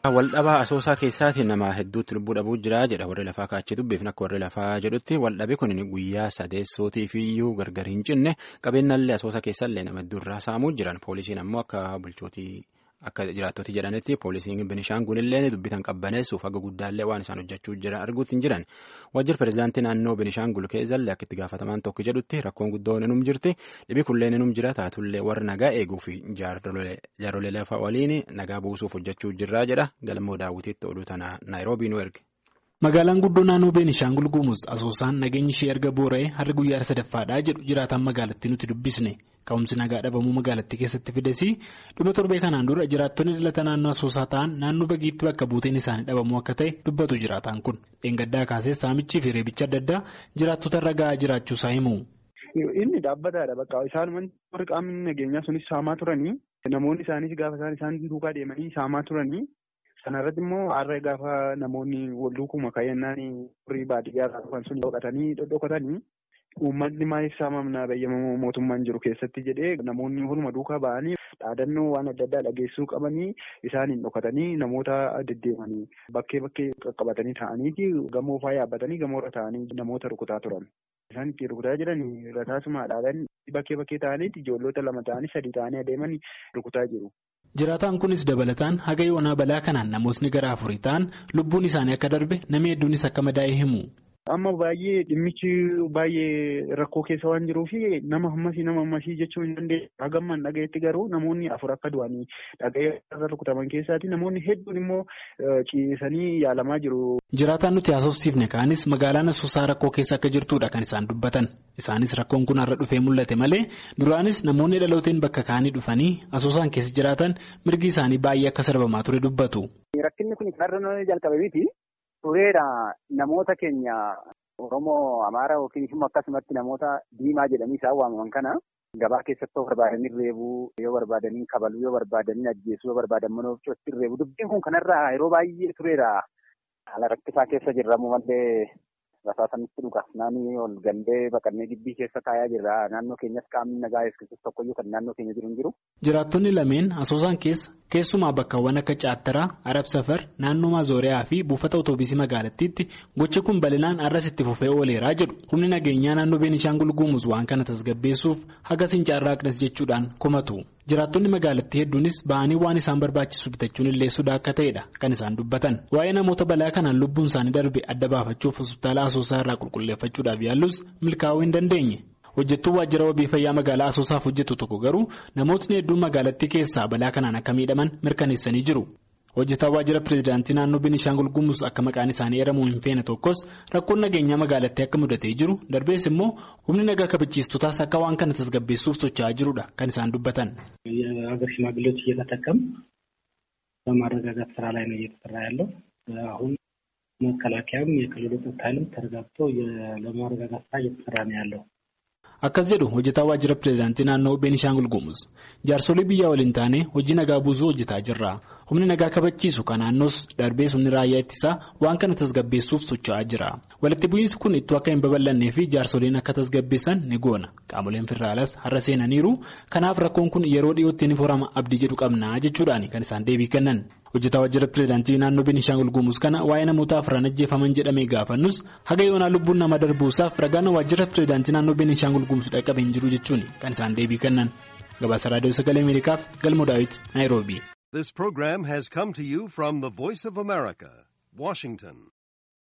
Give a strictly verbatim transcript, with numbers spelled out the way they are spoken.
Waldhabaa asoosaa keessaatiin nama hedduutti lubbuu dhabuu jira jedha warri lafaa kaachee dubbeefna akka warri lafaa jedhutti waldhabe kun guyyaa sadeessootiif iyyuu gargar hin cinne qabeenyallee asoosaa keessallee nama hedduurraa saamuu jiran poolisiin ammoo akka bulchootii akka jiraattoti jedhanitti poolisiin Benishaangulillee dubbitan qabbaneessuuf haga guddaallee waan isaan hojjechuu jiran arguutti hin jiran waajjira pirezidaantii naannoo Benishaangul keessallee akka itti gaafatamaan tokko jedhutti rakkoon guddoon inum jirti dhibii kulleen inum jira taatullee warra nagaa eeguuf jaarolee lafa waliin nagaa buusuuf hojjechuu jirraa jedha galmoo daawwitiitti oduu tana naayiroobii nu erge. Magaalaan guddoo naannoo Beenishaangul Gumuz asoosaan nageenyi ishee erga boora'ee harri guyyaa sadaffaadhaa jedhu jiraataan magaalattii nuti dubbisne ka'umsi nagaa dhabamuu magaalattii keessatti fidesii dhuma torbee kanaan dura jiraattonni dhalata naannoo asoosaa ta'an naannoo bagiitti bakka buuteen isaanii dhabamuu akka ta'e dubbatu jiraataan kun dheengaddaa kaasee saamichii fi reebicha adda addaa jiraattota irra ga'aa jiraachuu isaa himu. Inni dhaabbataadha bakka isaan warri qaamni nageenyaa sunis saamaa turanii namoonni isaanis gaafa isaan duukaa deemanii saamaa turanii. Sana irratti immoo har'a gaafa namoonni wal duukuma kaayannaan horii baadiyyaa irraa dhufan sun dhokatanii dhodhokatanii uummanni maaliif saamamna bayyama mootummaan jiru keessatti jedhee namoonni holuma duukaa ba'anii dhaadannoo waan adda addaa dhageessuu qabanii isaaniin dhokatanii namoota deddeemanii bakkee bakkee qaqqabatanii ta'aniiti gamoo faa yaabbatanii gamoorra ta'anii namoota rukutaa turan. Isaan itti rukutaa jiranii rataasuma dhaadanii bakkee bakkee ta'aniiti ijoollota lama ta'anii sadii ta'anii adeemanii rukutaa jiru. Jiraataan kunis dabalataan haga yoonaa balaa kanaan namootni gara afurii ta'an lubbuun isaanii akka darbe namni hedduunis akka madaa'e himu. Amma baay'ee dhimmichi baay'ee rakkoo keessa waan jiruuf nama hammasii nama hammasii jechuu hin dandeenye. Hagamman dhagayetti garuu namoonni afur akka du'anii dhaga'ee irra rukutaman keessaati namoonni hedduun immoo ciisanii yaalamaa jiru. Jiraataan nuti haasofsiifne kaanis magaalaan asoosaa rakkoo keessa akka jirtudha kan isaan dubbatan. Isaanis rakkoon kun har'a dhufee mul'ate malee duraanis namoonni dhalooteen bakka kaanii dhufanii asoosaan keessa jiraatan mirgi isaanii baay'ee akka sarbamaa ture dubbatu. Rakkinni kun har'a jalqabe miti. Tureedha namoota keenya Oromoo Amaara yookiin immoo akkasumatti namoota diimaa jedhanii isaan waamaman kana gabaa keessatti yoo barbaadanii reebuu yoo barbaadanii kabaluu yoo barbaadanii ajjeesuu yoo barbaadan mana ofiitti reebuu dubbiin kun kanarraa yeroo baay'ee tureedha. Haala rakkisaa keessa jirramu malee rasaasanitti dhuga naannoo ol gandee baqannee gibbii keessa kaayaa jirra naannoo keenyas qaamni nagaa eegsisus tokkoyyuu kan naannoo keenya jiru hin jiru. Jiraattonni lameen asoosaan keessa keessumaa bakkawwan akka Caattaraa, Arab Safar, naannoo Maazooriyaa fi buufata Otoobisii magaalattiitti gochi kun bal'inaan arras itti fufee ooleeraa jedhu. Humni nageenyaa naannoo Beenishaangul Gumuz waan kana tasgabbeessuuf haga sincaarraa aqdas jechuudhaan komatu. Jiraattonni magaalattii hedduunis ba'anii waan isaan barbaachisu bitachuun illee sodaa akka ta'edha kan isaan dubbatan. Waa'ee namoota balaa kanaan lubbuun isaanii darbe adda baafachuuf hospitaala asoosaa irraa qulqulleeffachuudhaaf yaallus milkaa'uu hin dandeenye. Hojjettuu waajjira wabii fayyaa magaalaa asoosaaf hojjetu tokko garuu namootni hedduun magaalattii keessaa balaa kanaan akka miidhaman mirkaneessanii jiru. Hojjetaa waajjira pirezidaantii naannoo Beenishaangul Gumuz akka maqaan isaanii eeramuu hin feene tokkos rakkoon nageenyaa magaalattii akka mudatee jiru darbees immoo humni nagaa kabachiistotaas akka waan kana tasgabbeessuuf socho'aa jirudha kan isaan dubbatan. የሀገር ሽማግሌዎች እየተጠቀም በማረጋጋት ስራ ላይ ነው እየተሰራ ያለው አሁን መከላከያም የክልሉ ጸጥታ ኃይልም ተረጋግቶ ለማረጋጋት ስራ እየተሰራ ነው ያለው. Akkas jedhu hojjetaa waajjira pirezidaantii naannoo Beenishaangul Gumuz jaarsolii biyyaa waliin taane hojii nagaa buusuu hojjetaa jirra. Humni nagaa kabachiisu kan naannoos darbee humni raayyaa ittisaa waan kana tasgabbeessuuf socho'aa jira. Walitti bu'iinsi kun ittoo akka hin babal'annee fi jaarsoliin akka tasgabbeessan ni goona. Qaamoleen federaalaas har'a seenaniiru. Kanaaf rakkoon kun yeroo dhiyootti ni furama abdii jedhu qabna jechuudhaan kan isaan deebii kennan. Hojjetaa waajjira pirezidaantii naannoo Beenishaangul Gumuz kana waa'ee namoota afran ajjeefaman jedhamee gaafannus haga yoonaa lubbuun nama darbuusaaf ragaan waajjira pirezidaantii naannoo Beenishaangul Gumuz dhaqqabe hin jiru jechuun kan isaan deebii kennan. Gabaasa raadiyoo sagalee Ameerikaaf Galmoo Daawit Naayiroobii. This program has come to you from the Voice of America, Washington.